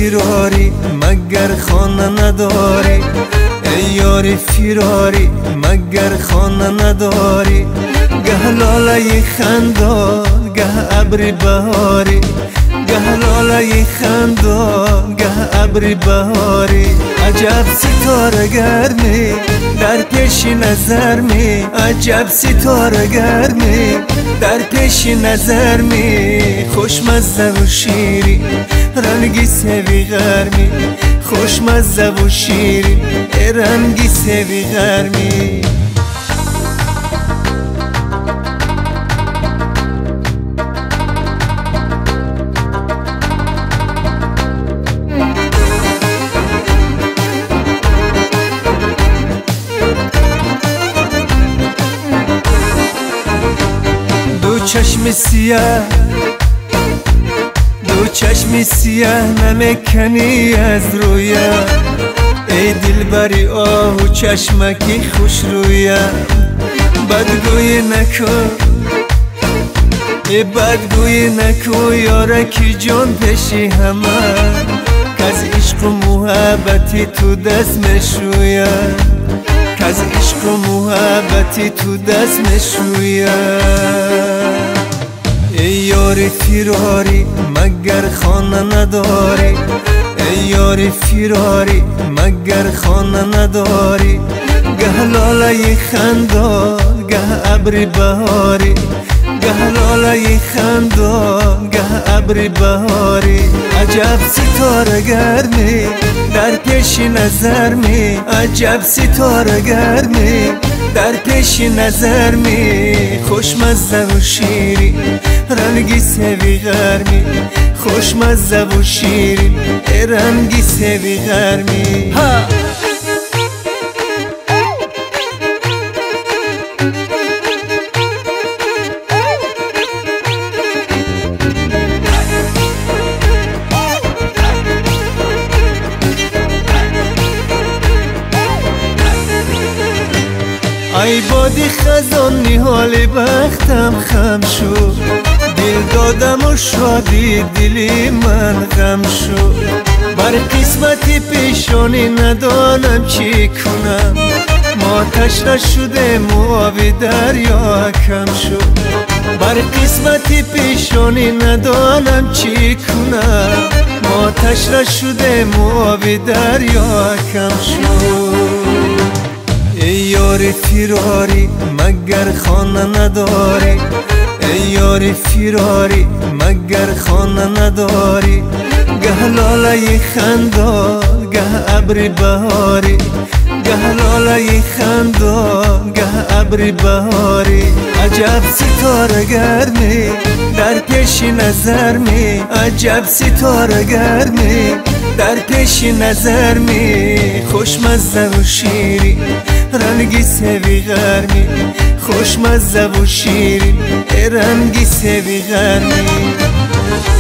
فراری مگر خانه نداری، ای یار فراری مگر خانه نداری. گه لاله خندان گه ابر بهاری، گه لاله خندان گه ابر بهاری. عجب ستاره گرمی در پیش نظر می، عجب ستاره گرمی در پیش نظر می. خوشمزه و شیرین رنگی سوی گرمی، خوشمزه و شیرین رنگی سوی گرمی. دو چشم سیاه، دو چشم سیاه نمیکنی از رویم، ای دلبری آه و چشمکی خوش رویم. بدگوی نکن ای بدگوی نکن یارکی جان پیشی همه، که از عشق و محبتی تو دست مشویم، که از عشق و محبتی تو دست مشویم. ای یار فراری مگر خانه نداری، ای یار فراری مگر خانه نداری. گه لاله خندان گه ابر بهاری، گه لاله خندان گه ابر بهاری. عجب ستاره گرمی در پیش نظر می، عجب ستاره گرمی در پیش نظر می. خوشمزه و شیرین رنگی سوی گرمی، خوشمزه و شیرین رنگی سوی گرمی. ای بادی خزان نهال بختم خم شد، دل دادم و شادی دلی من غم شد. بر قسمتی پیشانی ندانم چی کنم، آتش نشده موابی دریا کم شد. بر قسمتی پیشانی ندانم چی کنم، آتش نشده موابی دریا کم شد. ای یار فراری مگر خانه نداری، ای یار فراری مگر خانه نداری. گه لاله خندان گه ابر بهاری، گه لاله خندان گه ابر بهاری. عجب ستاره گرمی در پیش نظر می، عجب ستاره گرمی در پیش نظر می. خوشمزه و شیرین رنگی سوی گرمی، خوشمزه و شیرین رنگی سوی گرمی.